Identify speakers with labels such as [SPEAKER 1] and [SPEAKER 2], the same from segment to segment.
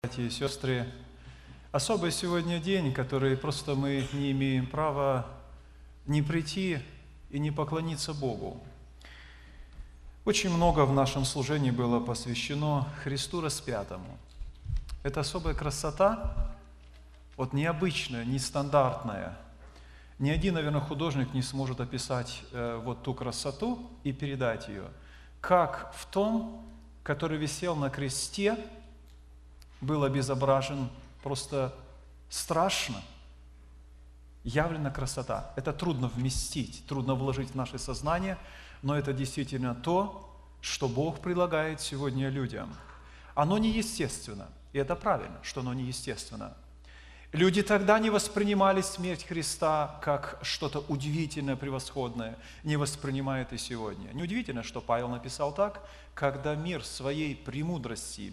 [SPEAKER 1] Братья и сестры, особый сегодня день, который просто мы не имеем права не прийти и не поклониться Богу. Очень много в нашем служении было посвящено Христу распятому. Это особая красота, вот необычная, нестандартная. Ни один, наверное, художник не сможет описать вот ту красоту и передать ее, как в том, который висел на кресте, был обезображен просто страшно. Явлена красота. Это трудно вместить, трудно вложить в наше сознание, но это действительно то, что Бог предлагает сегодня людям. Оно неестественно, и это правильно, что оно неестественно. Люди тогда не воспринимали смерть Христа как что-то удивительное, превосходное, не воспринимают и сегодня. Неудивительно, что Павел написал так: когда мир в своей премудрости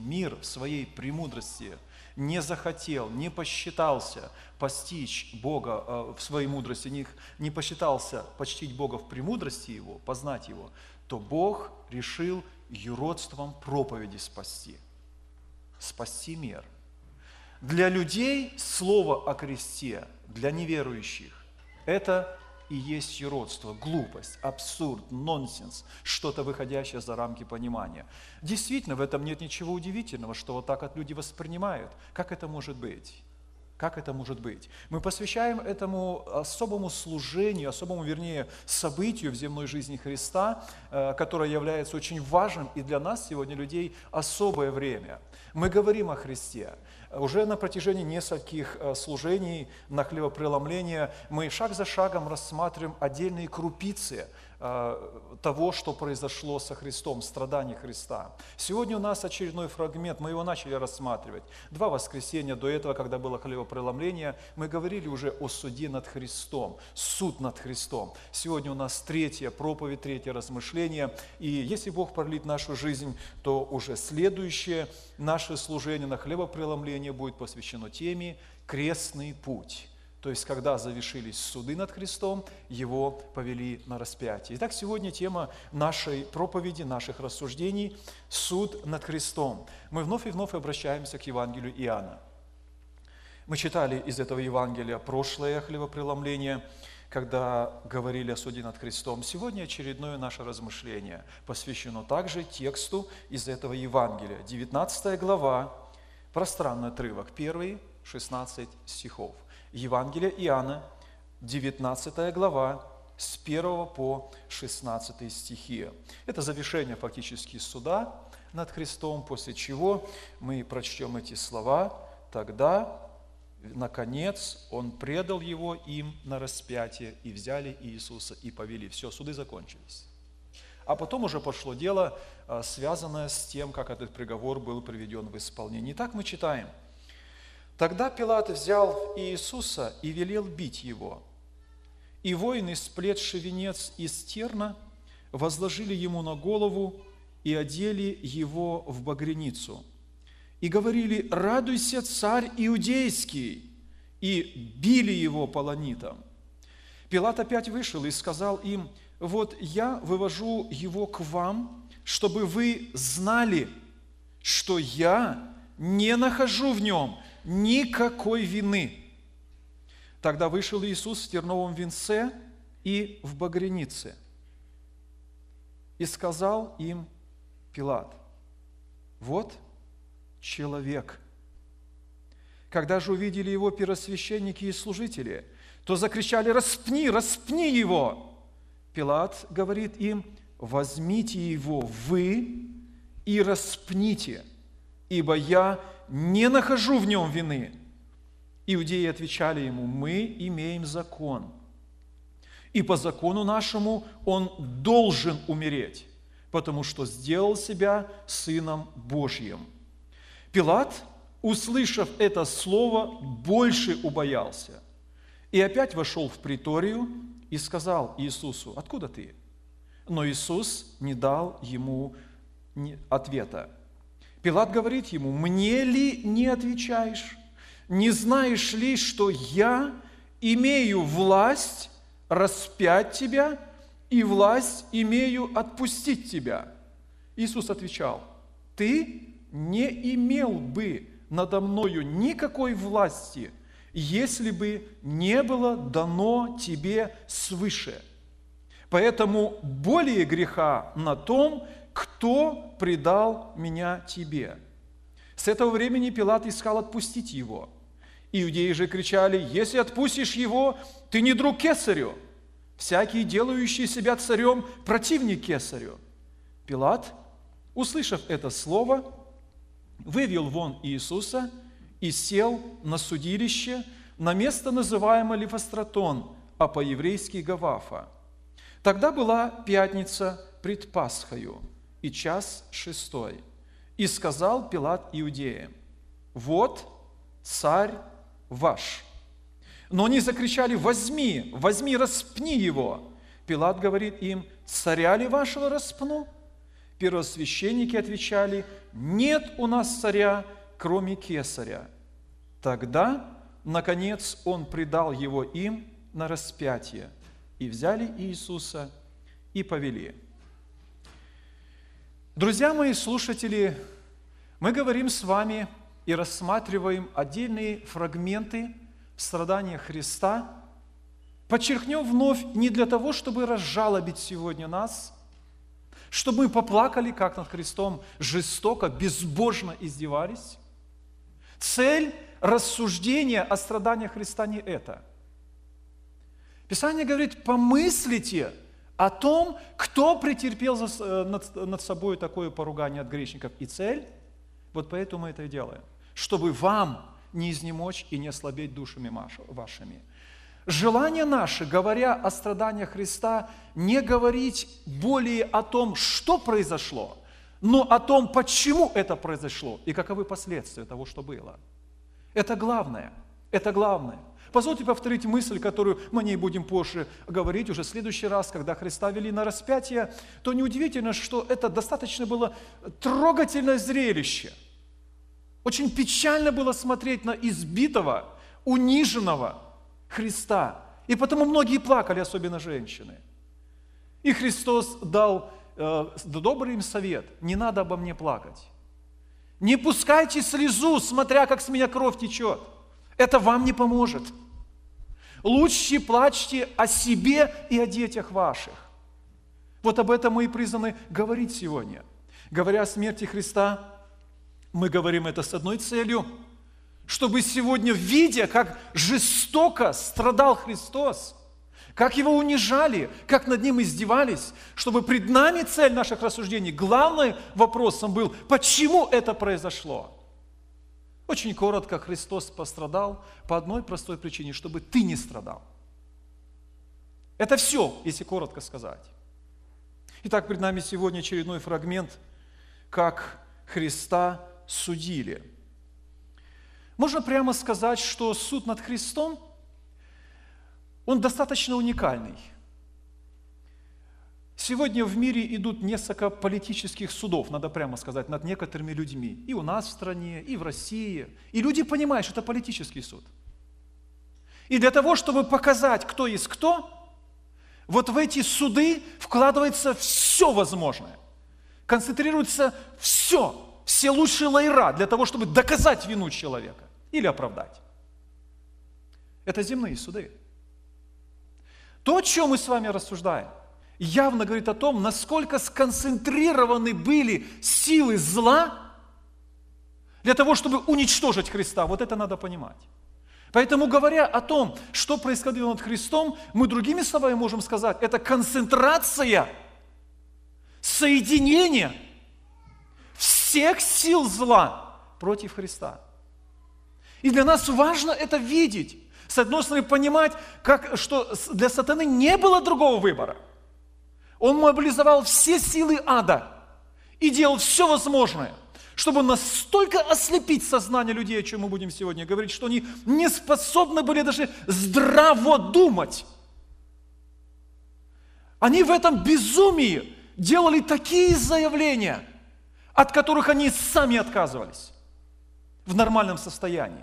[SPEAKER 1] не захотел, не посчитался постичь Бога в своей мудрости, не посчитался почтить Бога в премудрости Его, познать Его, то Бог решил юродством проповеди спасти мир. Для людей слово о кресте, для неверующих, это и есть юродство, глупость, абсурд, нонсенс, что-то выходящее за рамки понимания. Действительно, в этом нет ничего удивительного, что вот так люди воспринимают. Как это может быть? Как это может быть? Мы посвящаем этому особому служению, событию в земной жизни Христа, которое является очень важным и для нас сегодня, людей, особое время. Мы говорим о Христе. Уже на протяжении нескольких служений на хлебопреломление мы шаг за шагом рассматриваем отдельные крупицы того, что произошло со Христом, страданий Христа. Сегодня у нас очередной фрагмент, мы его начали рассматривать. 2 воскресенья до этого, когда было хлебопреломление, мы говорили уже о суде над Христом, суд над Христом. Сегодня у нас 3-я проповедь, 3-е размышление. И если Бог продлит нашу жизнь, то уже следующее наше служение на хлебопреломление будет посвящено теме «Крестный путь». То есть, когда завершились суды над Христом, Его повели на распятие. Итак, сегодня тема нашей проповеди, наших рассуждений – суд над Христом. Мы вновь и вновь обращаемся к Евангелию Иоанна. Мы читали из этого Евангелия прошлое хлебопреломление, когда говорили о суде над Христом. Сегодня очередное наше размышление посвящено также тексту из этого Евангелия. 19 глава, пространный отрывок, 1-16 стихов. Евангелие Иоанна, 19 глава, с 1 по 16 стихи. Это завершение фактически суда над Христом, после чего мы прочтем эти слова. Тогда, наконец, Он предал Его им на распятие, и взяли Иисуса и повели. Все, суды закончились. А потом уже пошло дело, связанное с тем, как этот приговор был приведен в исполнение. Итак, мы читаем. Тогда Пилат взял Иисуса и велел бить Его. И воины, сплетши венец из терна, возложили Ему на голову и одели Его в багряницу. И говорили: «Радуйся, царь иудейский!» И били Его полонитом. Пилат опять вышел и сказал им: «Вот я вывожу Его к вам, чтобы вы знали, что я не нахожу в Нем никакой вины». Тогда вышел Иисус в терновом венце и в багрянице. И сказал им Пилат: «Вот человек». Когда же увидели Его первосвященники и служители, то закричали: «Распни, распни Его!» Пилат говорит им: «Возьмите Его вы и распните, ибо я не нахожу в Нем вины». Иудеи отвечали Ему: «Мы имеем закон, и по закону нашему Он должен умереть, потому что сделал себя Сыном Божьим». Пилат, услышав это слово, больше убоялся, и опять вошел в приторию и сказал Иисусу: «Откуда ты?» Но Иисус не дал ему ответа. Пилат говорит ему: «Мне ли не отвечаешь? Не знаешь ли, что я имею власть распять тебя и власть имею отпустить тебя?» Иисус отвечал: «Ты не имел бы надо мною никакой власти, если бы не было дано тебе свыше. Поэтому более греха на том, кто предал меня тебе». С этого времени Пилат искал отпустить его. Иудеи же кричали: «Если отпустишь его, ты не друг кесарю. Всякий, делающий себя царем, противник кесарю». Пилат, услышав это слово, вывел вон Иисуса и сел на судилище, на место, называемое Лифостратон, а по-еврейски Гавафа. Тогда была пятница пред Пасхою, и час 6. И сказал Пилат иудеям: «Вот царь ваш». Но они закричали: «Возьми, возьми, распни его». Пилат говорит им: «Царя ли вашего распну?» Первосвященники отвечали: «Нет у нас царя, кроме кесаря». Тогда, наконец, он предал его им на распятие, и взяли Иисуса и повели. Друзья мои слушатели, мы говорим с вами и рассматриваем отдельные фрагменты страдания Христа. Подчеркнем вновь, не для того, чтобы разжалобить сегодня нас, чтобы мы поплакали, как над Христом жестоко, безбожно издевались. Цель рассуждения о страданиях Христа не это. Писание говорит: помыслите о том, кто претерпел над собой такое поругание от грешников. И цель, вот поэтому мы это и делаем, чтобы вам не изнемочь и не ослабеть душами вашими. Желание наше, говоря о страданиях Христа, не говорить более о том, что произошло, но о том, почему это произошло и каковы последствия того, что было. Это главное. Это главное. Позвольте повторить мысль, которую мы не будем позже говорить, уже в следующий раз, когда Христа вели на распятие, то неудивительно, что это достаточно было трогательное зрелище. Очень печально было смотреть на избитого, униженного Христа. И потому многие плакали, особенно женщины. И Христос дал добрый им совет: не надо обо мне плакать. Не пускайте слезу, смотря как с меня кровь течет. Это вам не поможет. Лучше плачьте о себе и о детях ваших. Вот об этом мы и призваны говорить сегодня. Говоря о смерти Христа, мы говорим это с одной целью, чтобы сегодня, видя, как жестоко страдал Христос, как Его унижали, как над Ним издевались, чтобы пред нами цель наших рассуждений, главным вопросом был, почему это произошло. Очень коротко, Христос пострадал по одной простой причине, чтобы ты не страдал. Это все, если коротко сказать. Итак, пред нами сегодня очередной фрагмент, как Христа судили. Можно прямо сказать, что суд над Христом, он достаточно уникальный. Сегодня в мире идут несколько политических судов, надо прямо сказать, над некоторыми людьми. И у нас в стране, и в России. И люди понимают, что это политический суд. И для того, чтобы показать, кто есть кто, вот в эти суды вкладывается все возможное. Концентрируется все лучшие лайра для того, чтобы доказать вину человека или оправдать. Это земные суды. То, о чем мы с вами рассуждаем, явно говорит о том, насколько сконцентрированы были силы зла для того, чтобы уничтожить Христа. Вот это надо понимать. Поэтому, говоря о том, что происходило над Христом, мы другими словами можем сказать, это концентрация, соединение всех сил зла против Христа. И для нас важно это видеть. С одной стороны, понимать, что для сатаны не было другого выбора. Он мобилизовал все силы ада и делал все возможное, чтобы настолько ослепить сознание людей, о чем мы будем сегодня говорить, что они не способны были даже здраво думать. Они в этом безумии делали такие заявления, от которых они сами отказывались в нормальном состоянии.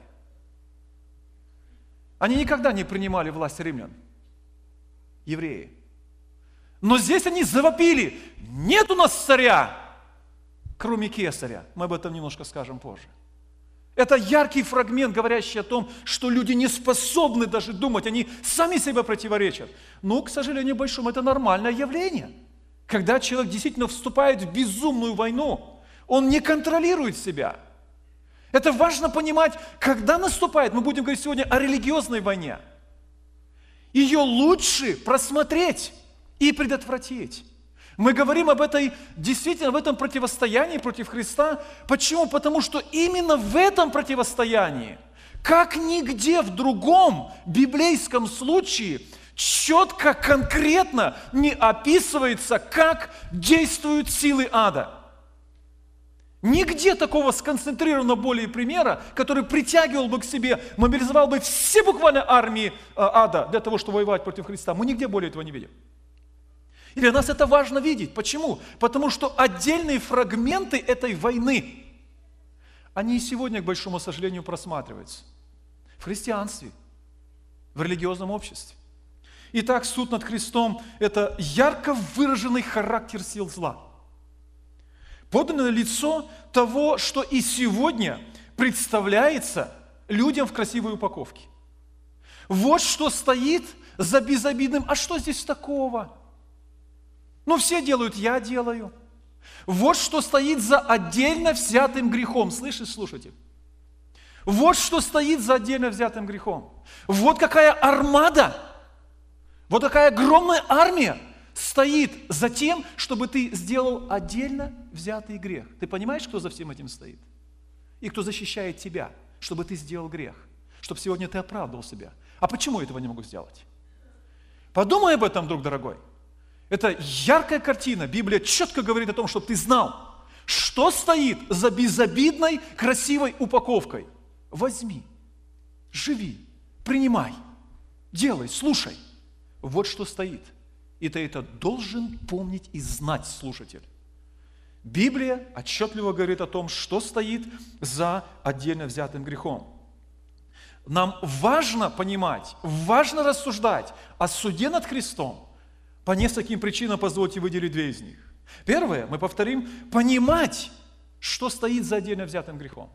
[SPEAKER 1] Они никогда не принимали власть римлян, евреи. Но здесь они завопили: нет у нас царя, кроме кесаря. Мы об этом немножко скажем позже. Это яркий фрагмент, говорящий о том, что люди не способны даже думать, они сами себе противоречат. Но, к сожалению большому, это нормальное явление. Когда человек действительно вступает в безумную войну, он не контролирует себя. Это важно понимать, когда наступает, мы будем говорить сегодня о религиозной войне. Ее лучше просмотреть и предотвратить. Мы говорим об этой, действительно, в этом противостоянии против Христа. Почему? Потому что именно в этом противостоянии, как нигде в другом библейском случае, четко, конкретно не описывается, как действуют силы ада. Нигде такого сконцентрированного более примера, который притягивал бы к себе, мобилизовал бы все буквально армии ада для того, чтобы воевать против Христа. Мы нигде более этого не видим. И для нас это важно видеть. Почему? Потому что отдельные фрагменты этой войны, они и сегодня, к большому сожалению, просматриваются в христианстве, в религиозном обществе. Итак, суд над Христом – это ярко выраженный характер сил зла. Поданное лицо того, что и сегодня представляется людям в красивой упаковке. Вот что стоит за безобидным. А что здесь такого? Ну, все делают, я делаю. Вот что стоит за отдельно взятым грехом. Слышите, слушайте? Вот что стоит за отдельно взятым грехом. Вот какая армада, вот какая огромная армия стоит за тем, чтобы ты сделал отдельно взятый грех. Ты понимаешь, кто за всем этим стоит? И кто защищает тебя, чтобы ты сделал грех, чтобы сегодня ты оправдывал себя. А почему я этого не могу сделать? Подумай об этом, друг дорогой. Это яркая картина. Библия четко говорит о том, чтобы ты знал, что стоит за безобидной, красивой упаковкой. Возьми, живи, принимай, делай, слушай. Вот что стоит. И ты это должен помнить и знать, слушатель. Библия отчетливо говорит о том, что стоит за отдельно взятым грехом. Нам важно понимать, важно рассуждать о суде над Христом. По нескольким причинам позвольте выделить две из них. Первое, мы повторим, понимать, что стоит за отдельно взятым грехом.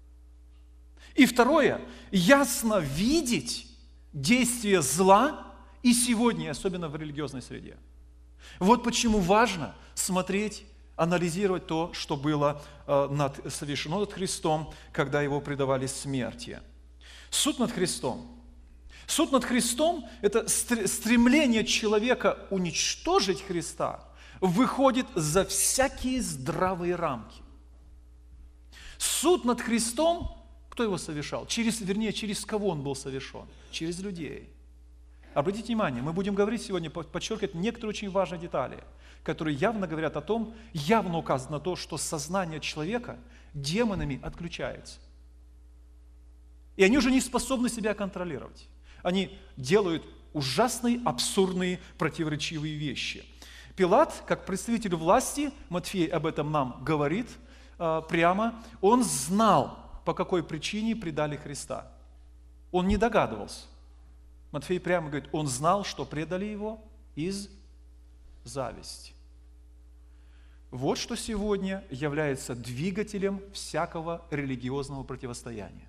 [SPEAKER 1] И второе, ясно видеть действие зла и сегодня, особенно в религиозной среде. Вот почему важно смотреть, анализировать то, что было совершено над Христом, когда Его предавали смерти. Суд над Христом. Суд над Христом – это стремление человека уничтожить Христа, выходит за всякие здравые рамки. Суд над Христом, кто его совершал? Через кого он был совершен? Через людей. Обратите внимание, мы будем говорить сегодня, подчеркивать некоторые очень важные детали, которые явно говорят о том, явно указывают на то, что сознание человека демонами отключается. И они уже не способны себя контролировать. Они делают ужасные, абсурдные, противоречивые вещи. Пилат, как представитель власти, Матфей об этом нам говорит прямо, он знал, по какой причине предали Христа. Он не догадывался. Матфей прямо говорит, он знал, что предали его из зависти. Вот что сегодня является двигателем всякого религиозного противостояния.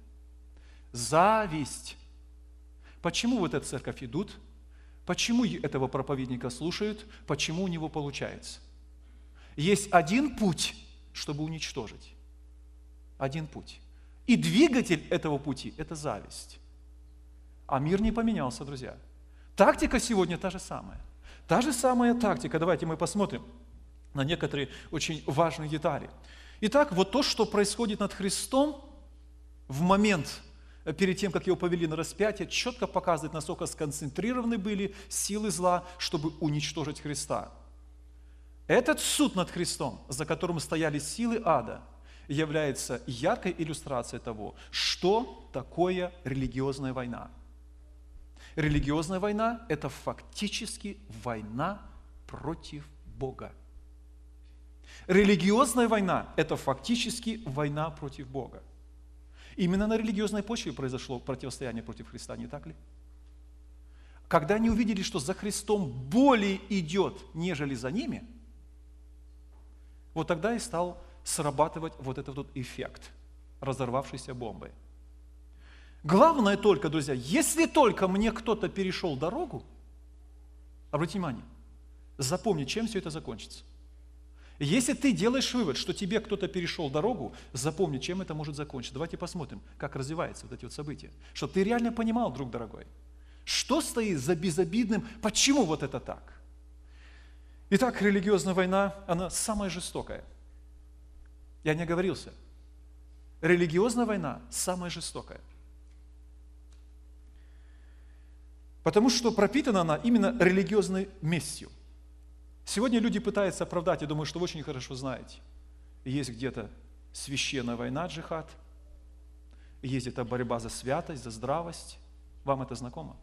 [SPEAKER 1] Зависть. Почему в эту церковь идут? Почему этого проповедника слушают? Почему у него получается? Есть один путь, чтобы уничтожить. Один путь. И двигатель этого пути – это зависть. А мир не поменялся, друзья. Тактика сегодня та же самая. Та же самая тактика. Давайте мы посмотрим на некоторые очень важные детали. Итак, вот то, что происходит над Христом в момент перед тем, как его повели на распятие, четко показывает, насколько сконцентрированы были силы зла, чтобы уничтожить Христа. Этот суд над Христом, за которым стояли силы ада, является яркой иллюстрацией того, что такое религиозная война. Религиозная война – это фактически война против Бога. Религиозная война – это фактически война против Бога. Именно на религиозной почве произошло противостояние против Христа, не так ли? Когда они увидели, что за Христом более идет, нежели за ними, вот тогда и стал срабатывать вот этот вот эффект. разорвавшейся бомбой. Главное только, друзья, если только мне кто-то перешел дорогу, обратите внимание, запомни, чем все это закончится. Если ты делаешь вывод, что тебе кто-то перешел дорогу, запомни, чем это может закончиться. Давайте посмотрим, как развиваются вот эти вот события. Чтобы ты реально понимал, друг дорогой, что стоит за безобидным, почему вот это так. Итак, религиозная война, она самая жестокая. Я не оговорился. Религиозная война самая жестокая. Потому что пропитана она именно религиозной местью. Сегодня люди пытаются оправдать, я думаю, что вы очень хорошо знаете. Есть где-то священная война, джихад, есть где-то борьба за святость, за здравость. Вам это знакомо?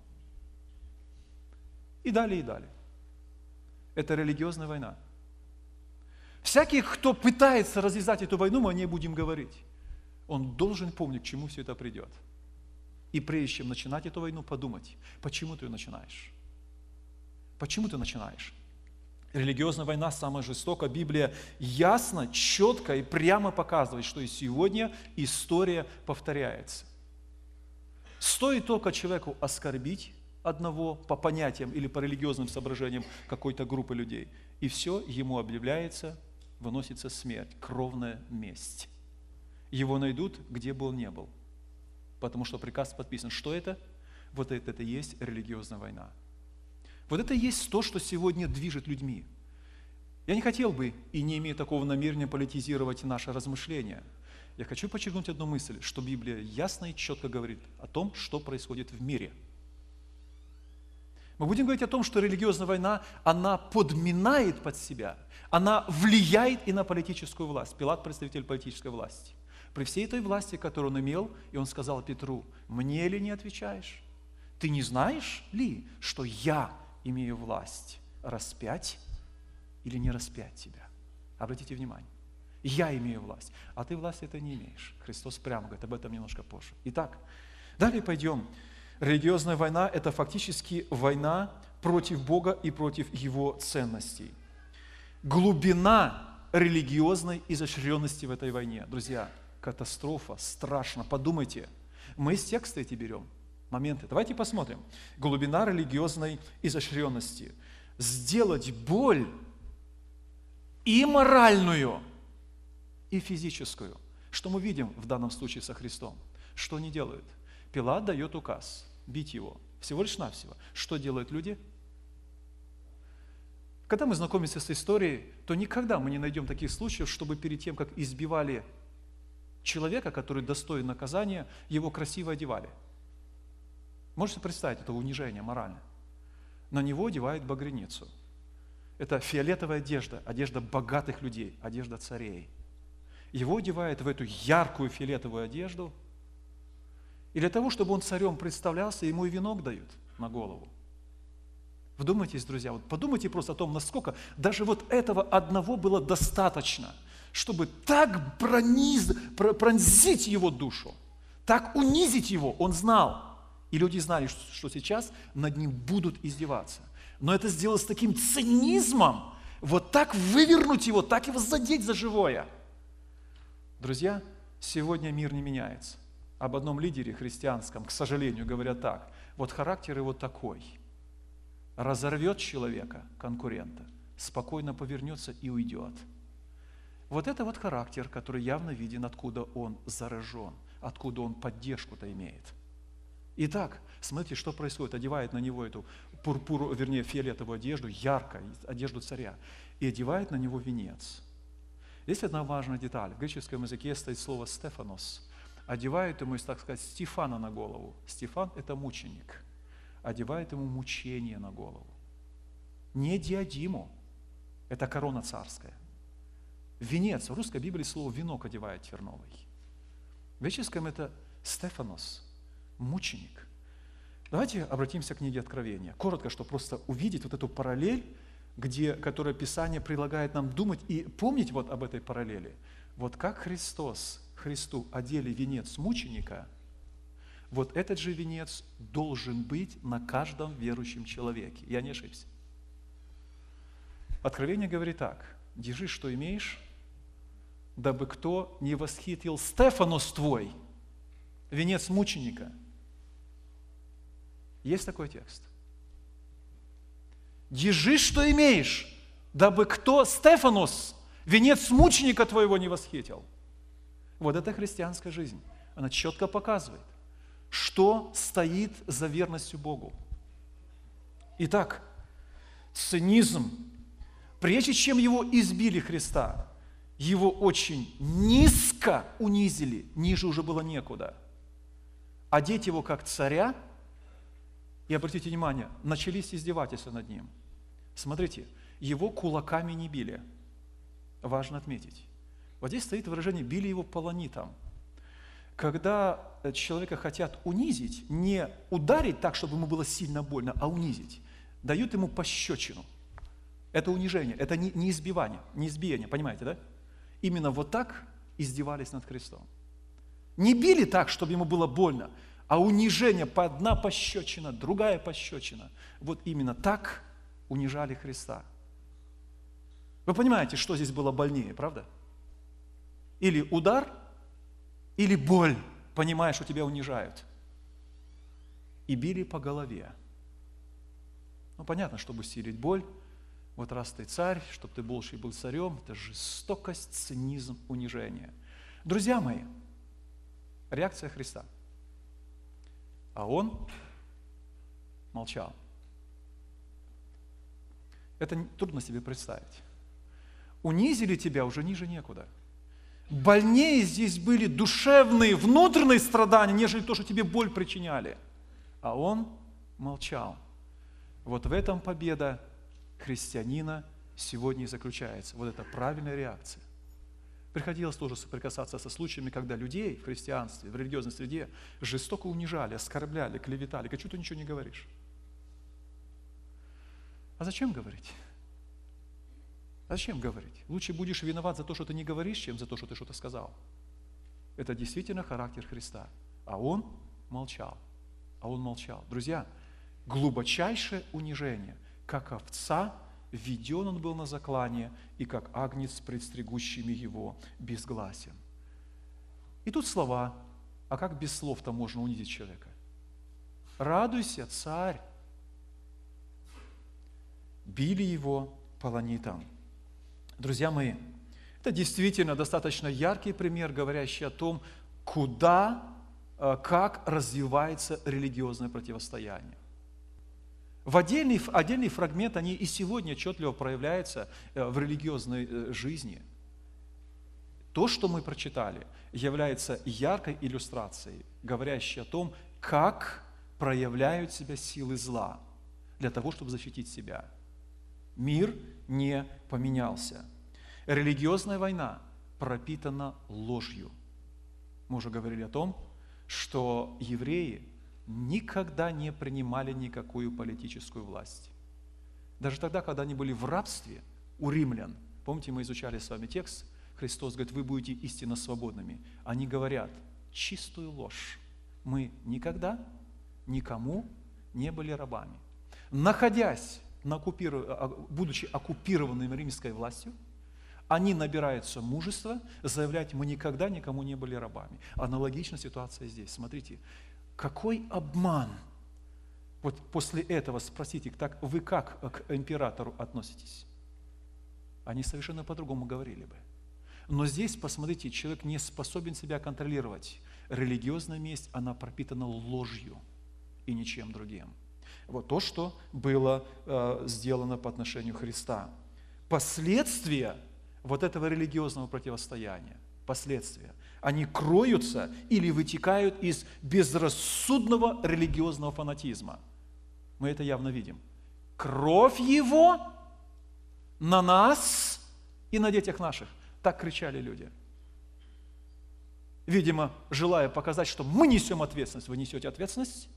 [SPEAKER 1] И далее, и далее. Это религиозная война. Всякий, кто пытается развязать эту войну, мы о ней будем говорить. Он должен помнить, к чему все это придет. И прежде чем начинать эту войну, подумать, почему ты ее начинаешь. Почему ты начинаешь? Религиозная война самая жестокая. Библия ясно, четко и прямо показывает, что и сегодня история повторяется. Стоит только человеку оскорбить одного по понятиям или по религиозным соображениям какой-то группы людей, и все, ему объявляется, выносится смерть, кровная месть. Его найдут, где бы он ни был, потому что приказ подписан. Что это? Вот это и есть религиозная война. Вот это и есть то, что сегодня движет людьми. Я не хотел бы и не имею такого намерения политизировать наше размышление. Я хочу подчеркнуть одну мысль, что Библия ясно и четко говорит о том, что происходит в мире. Мы будем говорить о том, что религиозная война, она подминает под себя, она влияет и на политическую власть. Пилат – представитель политической власти. При всей этой власти, которую он имел, и он сказал Петру: «Мне ли не отвечаешь? Ты не знаешь ли, что я имею власть распять или не распять тебя?» Обратите внимание. Я имею власть, а ты власти это не имеешь. Христос прямо говорит об этом немножко позже. Итак, далее пойдем. Религиозная война – это фактически война против Бога и против Его ценностей. Глубина религиозной изощренности в этой войне. Друзья, катастрофа, страшно. Подумайте. Мы из текста эти берем моменты. Давайте посмотрим. Глубина религиозной изощренности. Сделать боль и моральную, и физическую. Что мы видим в данном случае со Христом? Что они делают? Пилат дает указ бить его. Всего лишь навсего. Что делают люди? Когда мы знакомимся с историей, то никогда мы не найдем таких случаев, чтобы перед тем, как избивали человека, который достоин наказания, его красиво одевали. Можете представить это унижение моральное? На него одевают багряницу. Это фиолетовая одежда, одежда богатых людей, одежда царей. Его одевают в эту яркую фиолетовую одежду, и для того, чтобы он царем представлялся, ему и венок дают на голову. Вдумайтесь, друзья, вот подумайте просто о том, насколько даже вот этого одного было достаточно, чтобы так пронзить его душу, так унизить его. Он знал, и люди знали, что сейчас над ним будут издеваться. Но это сделать с таким цинизмом, вот так вывернуть его, так его задеть за живое. Друзья, сегодня мир не меняется. Об одном лидере христианском, к сожалению, говорят так: вот характер его такой. Разорвет человека, конкурента, спокойно повернется и уйдет. Вот это вот характер, который явно виден, откуда он заражен, откуда он поддержку-то имеет. Итак, смотрите, что происходит. Одевает на него эту фиолетовую одежду, ярко, одежду царя, и одевает на него венец. Есть одна важная деталь. В греческом языке стоит слово «стефанос». Одевают ему, так сказать, Стефана на голову. Стефан – это мученик. Одевает ему мучение на голову. Не диадиму, это корона царская. Венец, в русской Библии слово «венок» одевает терновый. В греческом это «стефанос», мученик. Давайте обратимся к книге Откровения. Коротко, чтобы просто увидеть вот эту параллель, которое Писание предлагает нам думать и помнить вот об этой параллели. Вот как Христу одели венец мученика, вот этот же венец должен быть на каждом верующем человеке. Я не ошибся. Откровение говорит так: держи, что имеешь, дабы кто не восхитил Стефанос твой, венец мученика. Есть такой текст. Держи, что имеешь, дабы кто Стефанос, венец мученика твоего, не восхитил. Вот это христианская жизнь. Она четко показывает, что стоит за верностью Богу. Итак, цинизм, прежде чем его избили Христа, его очень низко унизили, ниже уже было некуда. Одеть его как царя, и обратите внимание, начались издевательства над ним. Смотрите, его кулаками не били. Важно отметить. Вот здесь стоит выражение «били его полонитом». Когда человека хотят унизить, не ударить так, чтобы ему было сильно больно, а унизить, дают ему пощечину. Это унижение, это не избивание, не избиение, понимаете, да? Именно вот так издевались над Христом. Не били так, чтобы ему было больно, а унижение, одна пощечина, другая пощечина. Вот именно так унижали Христа. Вы понимаете, что здесь было больнее, правда? Или удар, или боль, понимая, что тебя унижают. И били по голове. Ну, понятно, чтобы усилить боль. Вот раз ты царь, чтобы ты больше был царем, это жестокость, цинизм, унижение. Друзья мои, реакция Христа. А он молчал. Это трудно себе представить. Унизили тебя уже ниже некуда. Больнее здесь были душевные, внутренние страдания, нежели то, что тебе боль причиняли. А он молчал. Вот в этом победа христианина сегодня и заключается. Вот это правильная реакция. Приходилось тоже соприкасаться со случаями, когда людей в христианстве, в религиозной среде жестоко унижали, оскорбляли, клеветали. Говорят, что ты ничего не говоришь? А зачем говорить? А зачем говорить? Лучше будешь виноват за то, что ты не говоришь, чем за то, что ты что-то сказал. Это действительно характер Христа. А он молчал. А он молчал. Друзья, глубочайшее унижение. Как овца, введен он был на заклание, и как агнец пред стригущими его безгласен. И тут слова. А как без слов-то можно унизить человека? Радуйся, царь. Били его полонитом. Друзья мои, это действительно достаточно яркий пример, говорящий о том, куда, как развивается религиозное противостояние. В отдельный фрагмент, они и сегодня отчетливо проявляются в религиозной жизни. То, что мы прочитали, является яркой иллюстрацией, говорящей о том, как проявляют себя силы зла для того, чтобы защитить себя. Мир не поменялся. Религиозная война пропитана ложью. Мы уже говорили о том, что евреи никогда не принимали никакую политическую власть. Даже тогда, когда они были в рабстве у римлян, помните, мы изучали с вами текст, Христос говорит, вы будете истинно свободными. Они говорят чистую ложь. Мы никогда никому не были рабами. Находясь, будучи оккупированными римской властью, они набираются мужества заявлять, мы никогда никому не были рабами. Аналогичная ситуация здесь. Смотрите, какой обман. Вот после этого спросите, так вы как к императору относитесь? Они совершенно по-другому говорили бы. Но здесь, посмотрите, человек не способен себя контролировать. Религиозная месть, она пропитана ложью и ничем другим. Вот то, что было сделано по отношению Христа. Последствия вот этого религиозного противостояния, последствия, они кроются или вытекают из безрассудного религиозного фанатизма. Мы это явно видим. Кровь Его на нас и на детях наших. Так кричали люди. Видимо, желая показать, что мы несем ответственность. Вы несете ответственность?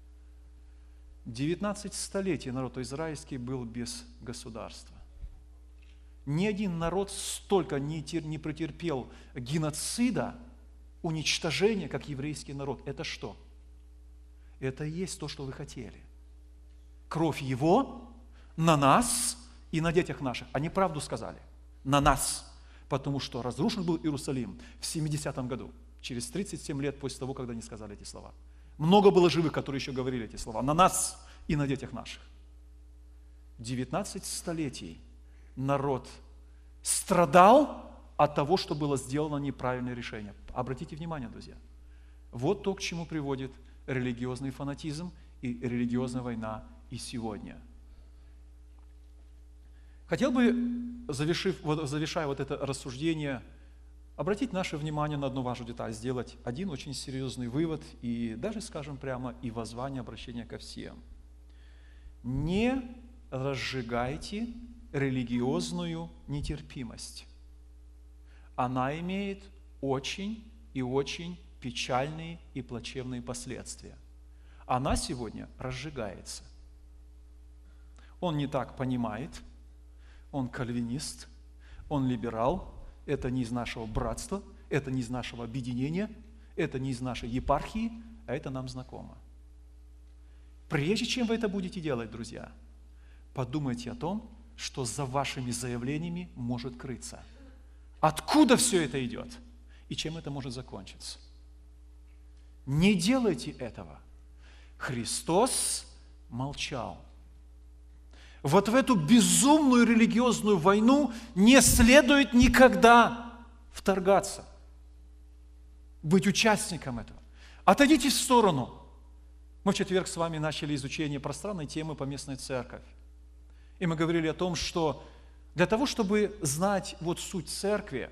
[SPEAKER 1] 19 столетий народ израильский был без государства. Ни один народ столько не претерпел геноцида, уничтожения, как еврейский народ. Это что? Это и есть то, что вы хотели. Кровь Его на нас и на детях наших. Они правду сказали. На нас. потому что разрушен был Иерусалим в 70-м году, через 37 лет после того, когда они сказали эти слова. Много было живых, которые еще говорили эти слова, на нас и на детях наших. 19 столетий народ страдал от того, что было сделано неправильное решение. Обратите внимание, друзья. Вот то, к чему приводит религиозный фанатизм и религиозная война и сегодня. Хотел бы, завершая вот это рассуждение, обратить наше внимание на одну важную деталь, сделать один очень серьезный вывод и даже, скажем прямо, и воззвание, обращение ко всем. Не разжигайте религиозную нетерпимость. Она имеет очень и очень печальные и плачевные последствия. Она сегодня разжигается. Он не так понимает, он кальвинист, он либерал, это не из нашего братства, это не из нашего объединения, это не из нашей епархии, а это нам знакомо. Прежде чем вы это будете делать, друзья, подумайте о том, что за вашими заявлениями может крыться. Откуда все это идет и чем это может закончиться. Не делайте этого. Христос молчал. Вот в эту безумную религиозную войну не следует никогда вторгаться, быть участником этого. Отойдите в сторону. Мы в четверг с вами начали изучение пространной темы поместной церковь. И мы говорили о том, что для того, чтобы знать вот суть церкви,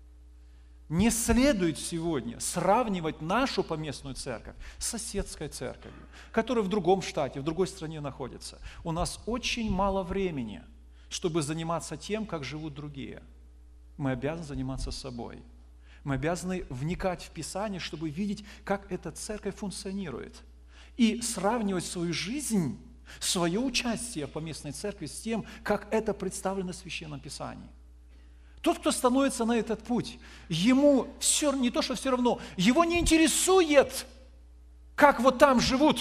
[SPEAKER 1] не следует сегодня сравнивать нашу поместную церковь с соседской церковью, которая в другом штате, в другой стране находится. У нас очень мало времени, чтобы заниматься тем, как живут другие. Мы обязаны заниматься собой. Мы обязаны вникать в Писание, чтобы видеть, как эта церковь функционирует. И сравнивать свою жизнь, свое участие в поместной церкви с тем, как это представлено в Священном Писании. Тот, кто становится на этот путь, ему все, не то, что все равно, его не интересует, как вот там живут.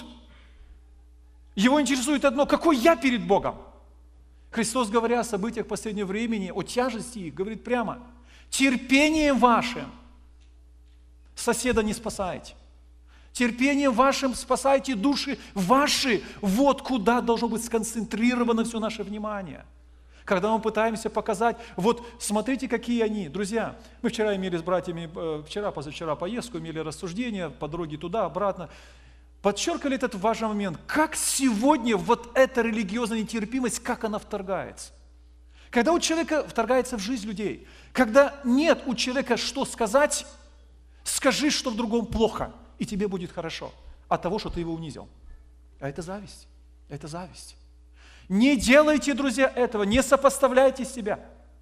[SPEAKER 1] Его интересует одно, какой я перед Богом. Христос, говоря о событиях последнего времени, о тяжести их, говорит прямо: терпением вашим соседа не спасайте. Терпением вашим спасайте души ваши. Вот куда должно быть сконцентрировано все наше внимание. Когда мы пытаемся показать, вот смотрите, какие они. Друзья, мы вчера имели с братьями, позавчера поездку, имели рассуждения по дороге туда, обратно. Подчеркивали этот важный момент, как сегодня вот эта религиозная нетерпимость, как она вторгается. Когда у человека вторгается в жизнь людей, когда нет у человека что сказать, скажи, что в другом плохо, и тебе будет хорошо от того, что ты его унизил. А это зависть. Это зависть. Не делайте, друзья, этого, не сопоставляйте себя.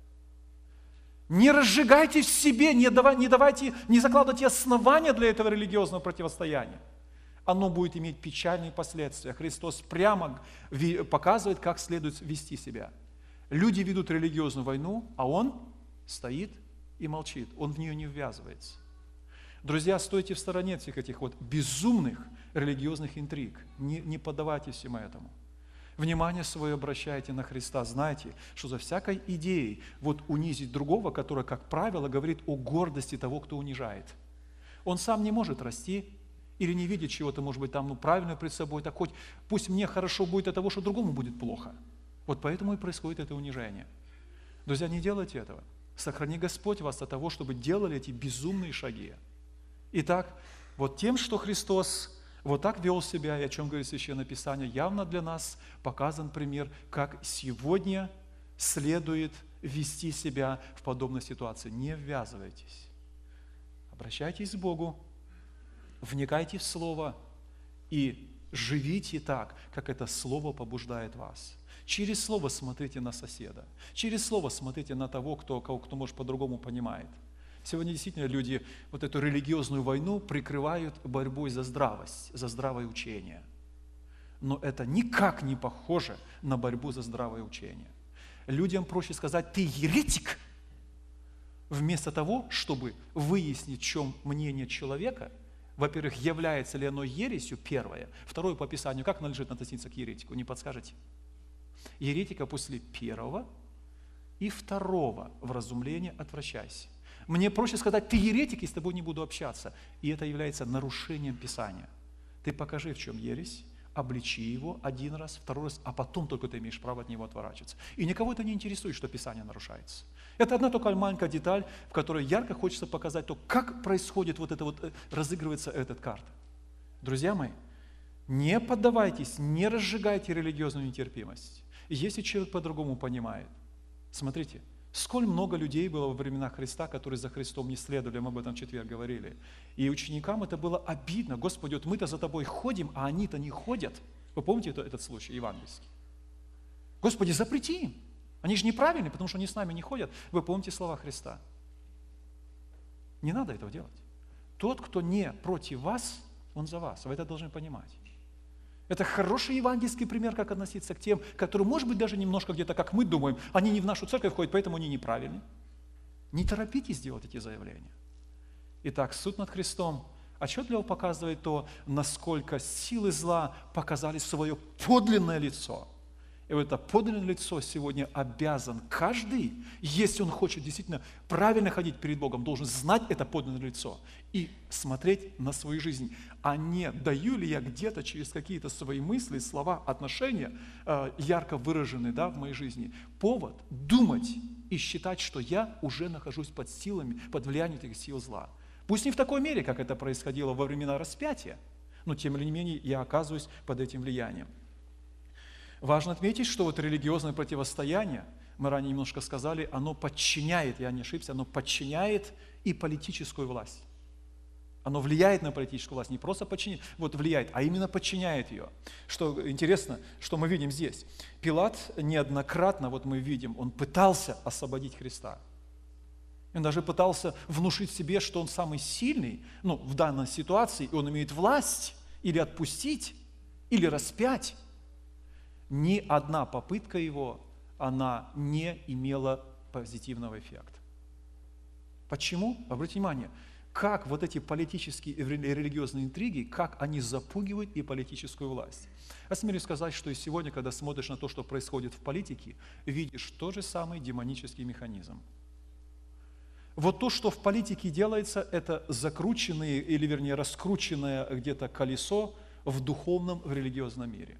[SPEAKER 1] Не разжигайте в себе, не закладывайте основания для этого религиозного противостояния. Оно будет иметь печальные последствия. Христос прямо показывает, как следует вести себя. Люди ведут религиозную войну, а Он стоит и молчит. Он в нее не ввязывается. Друзья, стойте в стороне от всех этих вот безумных религиозных интриг. Не поддавайтесь всему этому. Внимание свое обращайте на Христа. Знайте, что за всякой идеей вот унизить другого, которая, как правило, говорит о гордости того, кто унижает. Он сам не может расти или не видит чего-то, может быть, там правильно пред собой, так хоть пусть мне хорошо будет от того, что другому будет плохо. Вот поэтому и происходит это унижение. Друзья, не делайте этого. Сохрани Господь вас от того, чтобы делали эти безумные шаги. Итак, вот тем, что Христос вот так вел себя, и о чем говорит Священное Писание, явно для нас показан пример, как сегодня следует вести себя в подобной ситуации. Не ввязывайтесь. Обращайтесь к Богу, вникайте в Слово и живите так, как это Слово побуждает вас. Через Слово смотрите на соседа. Через Слово смотрите на того, кто может по-другому понимает. Сегодня действительно люди вот эту религиозную войну прикрывают борьбой за здравость, за здравое учение. Но это никак не похоже на борьбу за здравое учение. Людям проще сказать: ты еретик, вместо того, чтобы выяснить, в чем мнение человека. Во-первых, является ли оно ересью, первое. Второе, по Писанию, как надлежит относиться к еретику, не подскажете? Еретика после первого И второго вразумления отвращайся. Мне проще сказать, ты еретик, и с тобой не буду общаться. И это является нарушением Писания. Ты покажи, в чем ересь, обличи его один раз, второй раз, а потом только ты имеешь право от него отворачиваться. И никого это не интересует, что Писание нарушается. Это одна только маленькая деталь, в которой ярко хочется показать то, как происходит разыгрывается эта карта. Друзья мои, не поддавайтесь, не разжигайте религиозную нетерпимость. Если человек по-другому понимает, смотрите, сколь много людей было во времена Христа, которые за Христом не следовали, мы об этом в четверг говорили. И ученикам это было обидно. Господи, вот мы-то за тобой ходим, а они-то не ходят. Вы помните этот случай евангельский? Господи, запрети им. Они же неправильные, потому что они с нами не ходят. Вы помните слова Христа? Не надо этого делать. Тот, кто не против вас, он за вас. Вы это должны понимать. Это хороший евангельский пример, как относиться к тем, которые, может быть, даже немножко где-то, как мы думаем, они не в нашу церковь ходят, поэтому они неправильны. Не торопитесь делать эти заявления. Итак, суд над Христом отчетливо показывает то, насколько силы зла показали свое подлинное лицо. И вот это подлинное лицо сегодня обязан каждый, если он хочет действительно правильно ходить перед Богом, должен знать это подлинное лицо и смотреть на свою жизнь, а не даю ли я где-то через какие-то свои мысли, слова, отношения, ярко выраженные в моей жизни, повод думать и считать, что я уже нахожусь под силами, под влиянием этих сил зла. Пусть не в такой мере, как это происходило во времена распятия, но тем не менее я оказываюсь под этим влиянием. Важно отметить, что вот религиозное противостояние, мы ранее немножко сказали, оно подчиняет, я не ошибся, оно подчиняет и политическую власть. Оно влияет на политическую власть, не просто влияет, а именно подчиняет ее. Что интересно, что мы видим здесь. Пилат неоднократно, мы видим, он пытался освободить Христа. Он даже пытался внушить себе, что он самый сильный, в данной ситуации, и он имеет власть или отпустить, или распять. Ни одна попытка его, она не имела позитивного эффекта. Почему? Обратите внимание, как вот эти политические и религиозные интриги, как они запугивают и политическую власть. Осмелюсь сказать, что и сегодня, когда смотришь на то, что происходит в политике, видишь тот же самый демонический механизм. Вот то, что в политике делается, это закрученное, или вернее раскрученное где-то колесо в духовном, в религиозном мире.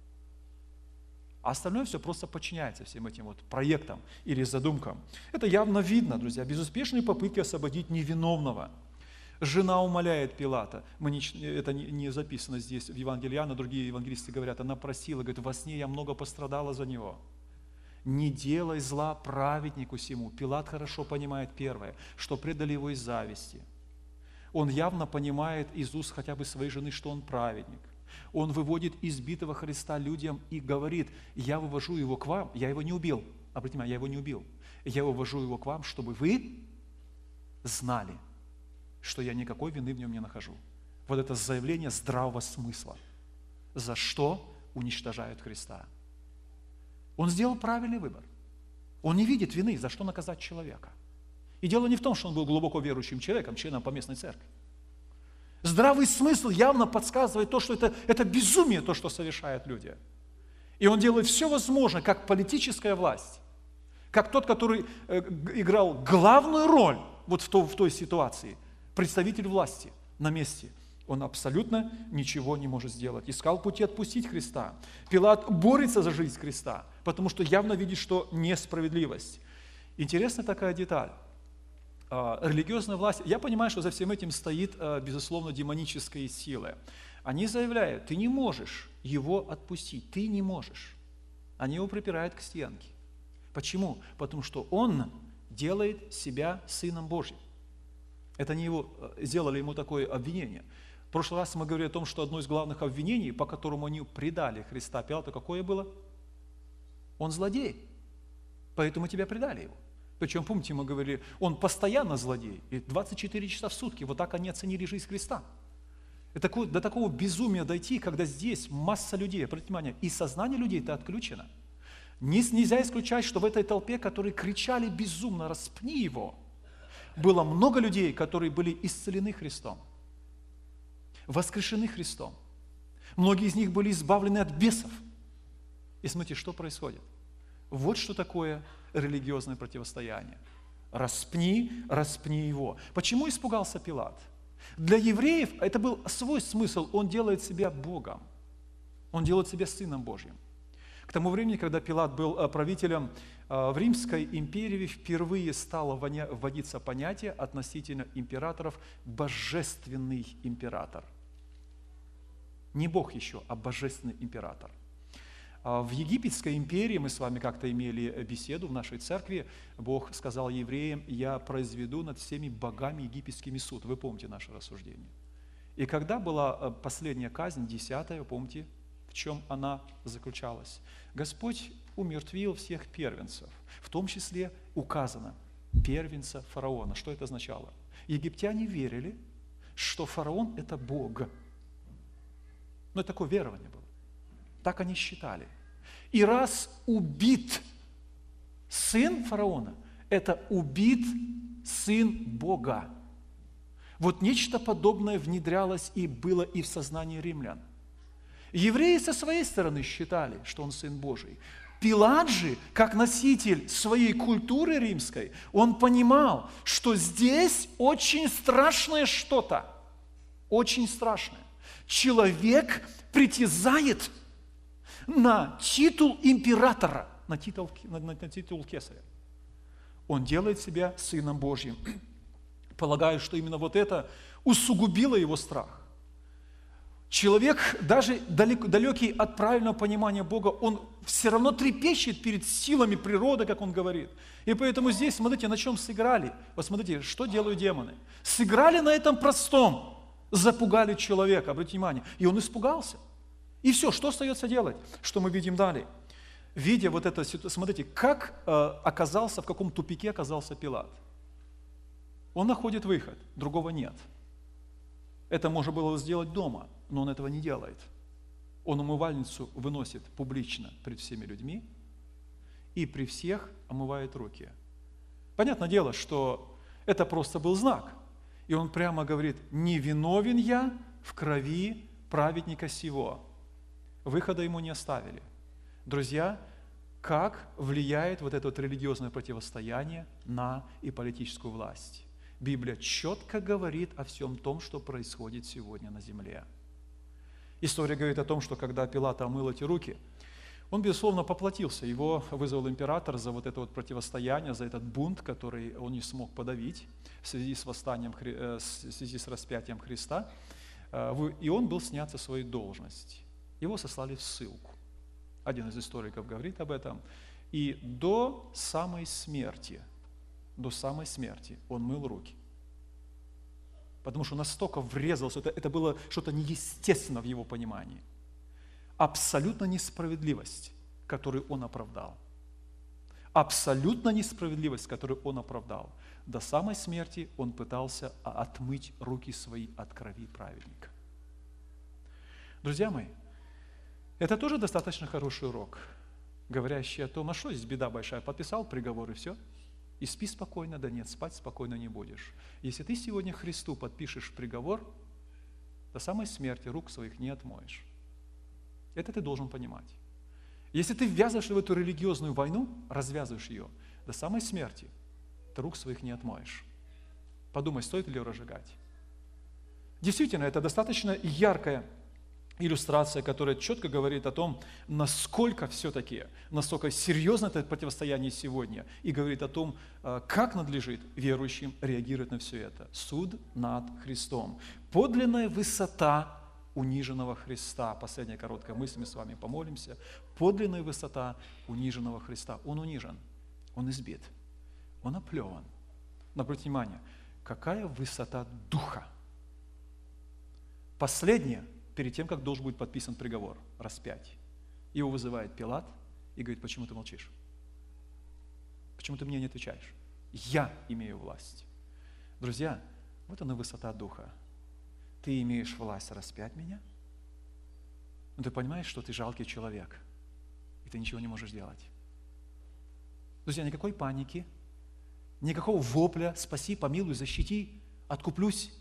[SPEAKER 1] А остальное все просто подчиняется всем этим проектам или задумкам. Это явно видно, друзья, безуспешные попытки освободить невиновного. Жена умоляет Пилата, это не записано здесь в Евангелии Иоанна, другие евангелисты говорят, она просила, говорит, во сне я много пострадала за него. Не делай зла праведнику сему. Пилат хорошо понимает первое, что предали его из зависти. Он явно понимает из уст хотя бы своей жены, что он праведник. Он выводит избитого Христа людям и говорит, я вывожу его к вам, я его не убил. Обратите внимание, я его не убил. Я вывожу его к вам, чтобы вы знали, что я никакой вины в нем не нахожу. Вот это заявление здравого смысла. За что уничтожают Христа? Он сделал правильный выбор. Он не видит вины, за что наказать человека. И дело не в том, что он был глубоко верующим человеком, членом поместной церкви. Здравый смысл явно подсказывает то, что это безумие, то, что совершают люди. И он делает все возможное, как политическая власть, как тот, который играл главную роль в той ситуации, представитель власти на месте. Он абсолютно ничего не может сделать. Искал пути отпустить Христа. Пилат борется за жизнь Христа, потому что явно видит, что несправедливость. Интересная такая деталь. Религиозная власть, я понимаю, что за всем этим стоит, безусловно, демонические силы. Они заявляют, ты не можешь его отпустить, ты не можешь. Они его припирают к стенке. Почему? Потому что он делает себя Сыном Божьим. Это не его, сделали ему такое обвинение. В прошлый раз мы говорили о том, что одно из главных обвинений, по которому они предали Христа Пилату, какое было? Он злодей, поэтому тебя предали его. Причем, помните, мы говорили, он постоянно злодей, и 24 часа в сутки, вот так они оценили жизнь Христа. И до такого безумия дойти, когда здесь масса людей, обратите внимание, и сознание людей-то отключено. Нельзя исключать, что в этой толпе, которые кричали безумно, распни его, было много людей, которые были исцелены Христом, воскрешены Христом. Многие из них были избавлены от бесов. И смотрите, что происходит. Вот что такое религиозное противостояние. Распни, распни его. Почему испугался Пилат? Для евреев это был свой смысл. Он делает себя Богом. Он делает себя Сыном Божьим. К тому времени, когда Пилат был правителем в Римской империи, впервые стало вводиться понятие относительно императоров «божественный император». Не Бог еще, а божественный император. В Египетской империи, мы с вами как-то имели беседу в нашей церкви, Бог сказал евреям: «Я произведу над всеми богами египетскими суд». Вы помните наше рассуждение. И когда была последняя казнь, 10-я, вы помните, в чем она заключалась? Господь умертвил всех первенцев, в том числе указано первенца фараона. Что это означало? Египтяне верили, что фараон – это Бог. Но такое верование было. Так они считали. И раз убит сын фараона, это убит сын Бога. Вот нечто подобное внедрялось и было и в сознании римлян. Евреи со своей стороны считали, что он Сын Божий. Пилат же, как носитель своей культуры римской, он понимал, что здесь очень страшное что-то. Очень страшное. Человек притязает на титул императора, на титул кесаря. Он делает себя Сыном Божьим. Полагаю, что именно вот это усугубило его страх. Человек, даже далекий от правильного понимания Бога, он все равно трепещет перед силами природы, как он говорит. И поэтому здесь, смотрите, на чем сыграли. Вот смотрите, что делают демоны. Сыграли на этом простом, запугали человека, обратите внимание. И он испугался. И все, что остается делать? Что мы видим далее? Видя вот это, смотрите, как в каком тупике оказался Пилат. Он находит выход, другого нет. Это можно было сделать дома, но он этого не делает. Он умывальницу выносит публично пред всеми людьми и при всех омывает руки. Понятное дело, что это просто был знак. И он прямо говорит: «Не виновен я в крови праведника сего». Выхода ему не оставили. Друзья, как влияет вот это вот религиозное противостояние на и политическую власть? Библия четко говорит о всем том, что происходит сегодня на земле. История говорит о том, что когда Пилат омыл эти руки, он, безусловно, поплатился. Его вызвал император за вот это вот противостояние, за этот бунт, который он не смог подавить в связи с восстанием, в связи с распятием Христа. И он был снят со своей должности. Его сослали в ссылку. Один из историков говорит об этом. И до самой смерти он мыл руки. Потому что настолько врезался, это было что-то неестественное в его понимании. Абсолютно несправедливость, которую он оправдал. Абсолютно несправедливость, которую он оправдал. До самой смерти он пытался отмыть руки свои от крови праведника. Друзья мои, это тоже достаточно хороший урок, говорящий о том, а что здесь беда большая, подписал приговор и все. И спи спокойно, да нет, спать спокойно не будешь. Если ты сегодня Христу подпишешь приговор, до самой смерти рук своих не отмоешь. Это ты должен понимать. Если ты ввязываешься в эту религиозную войну, развязываешь ее, до самой смерти ты рук своих не отмоешь. Подумай, стоит ли ее разжигать. Действительно, это достаточно яркая иллюстрация, которая четко говорит о том, насколько серьезно это противостояние сегодня, и говорит о том, как надлежит верующим реагировать на все это. Суд над Христом. Подлинная высота униженного Христа. Последняя короткая мысль, мы с вами помолимся. Подлинная высота униженного Христа. Он унижен, он избит, он оплеван. Но обратите внимание, какая высота духа. Последняя, перед тем, как должен быть подписан приговор, распятие. Его вызывает Пилат и говорит: почему ты молчишь? Почему ты мне не отвечаешь? Я имею власть. Друзья, вот она высота духа. Ты имеешь власть распять меня? Но ты понимаешь, что ты жалкий человек, и ты ничего не можешь делать. Друзья, никакой паники, никакого вопля: спаси, помилуй, защити, откуплюсь.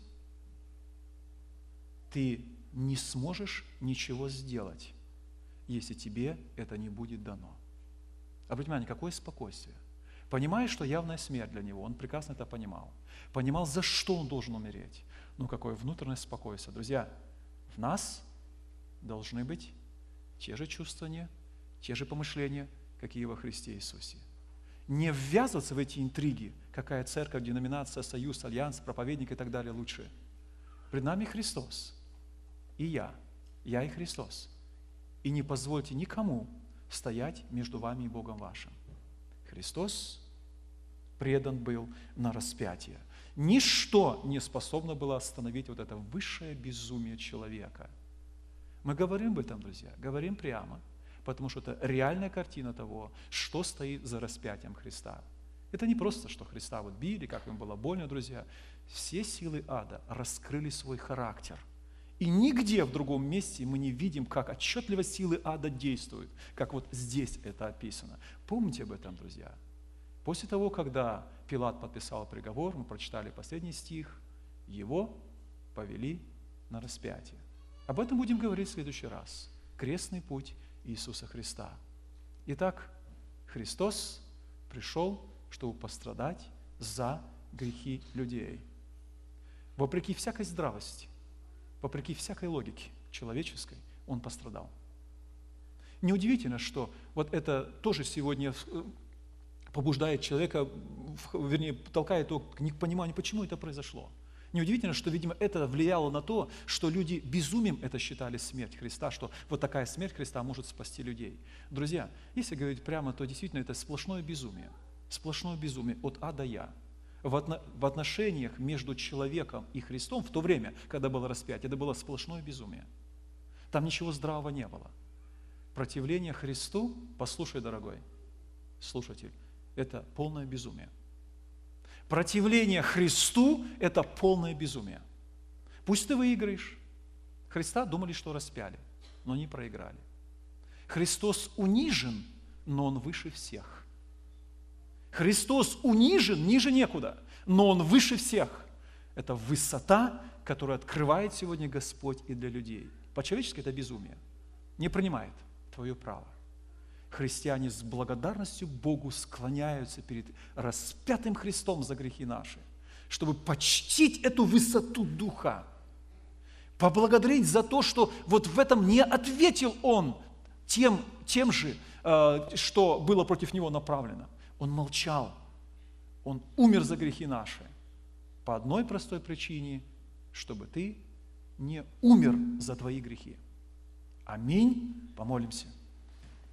[SPEAKER 1] Ты не сможешь ничего сделать, если тебе это не будет дано. Обратите внимание, какое спокойствие. Понимая, что явная смерть для него, он прекрасно это понимал. Понимал, за что он должен умереть. Ну, какое внутреннее спокойствие. Друзья, в нас должны быть те же чувствования, те же помышления, какие во Христе Иисусе. Не ввязываться в эти интриги, какая церковь, деноминация, союз, альянс, проповедник и так далее лучше. Пред нами Христос и я и Христос. И не позвольте никому стоять между вами и Богом вашим. Христос предан был на распятие. Ничто не способно было остановить вот это высшее безумие человека. Мы говорим об этом, друзья, говорим прямо, потому что это реальная картина того, что стоит за распятием Христа. Это не просто, что Христа вот били, как им было больно, друзья. Все силы ада раскрыли свой характер. И нигде в другом месте мы не видим, как отчетливо силы ада действуют, как вот здесь это описано. Помните об этом, друзья. После того, когда Пилат подписал приговор, мы прочитали последний стих, его повели на распятие. Об этом будем говорить в следующий раз. Крестный путь Иисуса Христа. Итак, Христос пришел, чтобы пострадать за грехи людей. Вопреки всякой здравости, вопреки всякой логике человеческой, Он пострадал. Неудивительно, что вот это тоже сегодня побуждает человека, вернее, толкает его к непониманию, почему это произошло. Неудивительно, что, видимо, это влияло на то, что люди безумием это считали смерть Христа, что вот такая смерть Христа может спасти людей. Друзья, если говорить прямо, то действительно это сплошное безумие от А до Я. В отношениях между человеком и Христом в то время, когда было распятие, это было сплошное безумие. Там ничего здравого не было. Противление Христу, послушай, дорогой слушатель, это полное безумие. Противление Христу – это полное безумие. Пусть ты выиграешь. Христа думали, что распяли, но не проиграли. Христос унижен, но Он выше всех. Христос унижен, ниже некуда, но Он выше всех. Это высота, которую открывает сегодня Господь и для людей. По-человечески это безумие. Не принимает твое право. Христиане с благодарностью Богу склоняются перед распятым Христом за грехи наши, чтобы почтить эту высоту Духа, поблагодарить за то, что вот в этом не ответил Он тем же, что было против Него направлено. Он молчал, Он умер за грехи наши по одной простой причине, чтобы ты не умер за твои грехи. Аминь. Помолимся.